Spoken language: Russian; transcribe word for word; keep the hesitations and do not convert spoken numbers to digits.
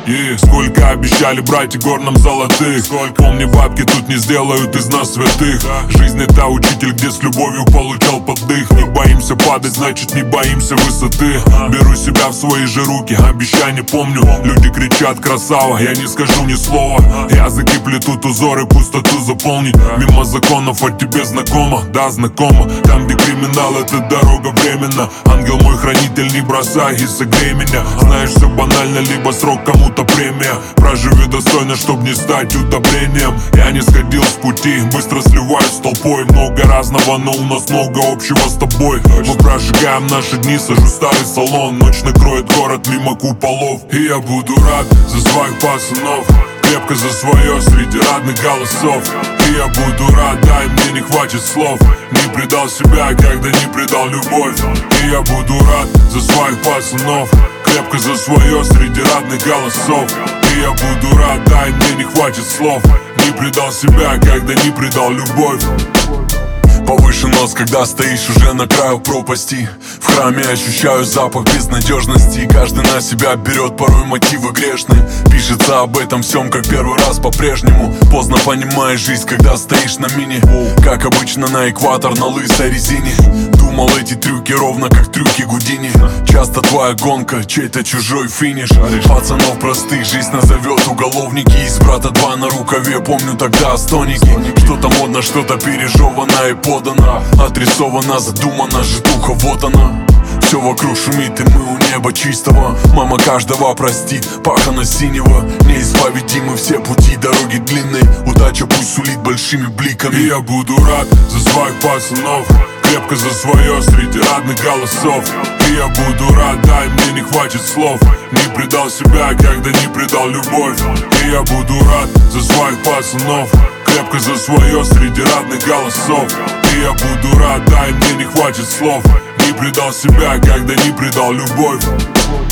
И сколько обещали братья гор нам золотых, сколько помни, бабки тут не сделают из нас святых. Жизнь это учитель, где с любовью получал поддых. Не боимся падать, значит не боимся высоты. Беру себя в свои же руки, обещания помню. Люди кричат красава, я не скажу ни слова. Языки плетут узоры, пустоту заполнить. Мимо законов, от тебе знакомо, да знакомо. Там где криминал, это дорога временно. Ангел мой хранитель, не бросай и согрей меня. Знаешь, все банально, либо срок, кому-то премия. Проживи достойно, чтоб не стать удобрением. Я не сходил с пути, быстро сливаюсь с толпой. Много разного, но у нас много общего с тобой. Мы прожигаем наши дни, сажу старый салон. Ночь накроет город мимо куполов. И я буду рад за своих пацанов, крепко за свое среди родных голосов. И я буду рад, дай мне не хватит слов. Не предал себя, когда не предал любовь. И я буду рад за своих пацанов, крепко за свое среди родных голосов. И я буду рад, дай мне не хватит слов. Не предал себя, когда не предал любовь. Повыше нос, когда стоишь уже на краю пропасти. В храме ощущаю запах безнадежности. Каждый на себя берет порой мотивы грешные. Пишется об этом всем, как первый раз по-прежнему. Поздно понимаешь жизнь, когда стоишь на мине. Как обычно на экватор на лысой резине. Думал, эти трюки ровно как трюки Гудини. Часто твоя гонка, чей-то чужой финиш. Пацанов простых жизнь назовет уголовники. Из брата два на рукаве, помню тогда стоники. Что-то модно, что-то пережевано и подано. Отрисовано, задумано, житуха, вот она. Все вокруг шумит, и мы у неба чистого. Мама каждого простит, пахана синего. Неисповедимы все пути, дороги длинные. Удача пусть сулит большими бликами. И я буду рад за своих пацанов, крепко за свое среди родных голосов. И я буду рад, дай мне не хватит слов. Не предал себя, когда не предал любовь. И я буду рад за своих пацанов, крепко за свое среди родных голосов. И я буду рад, дай мне не хватит слов. Не предал себя, когда не предал любовь.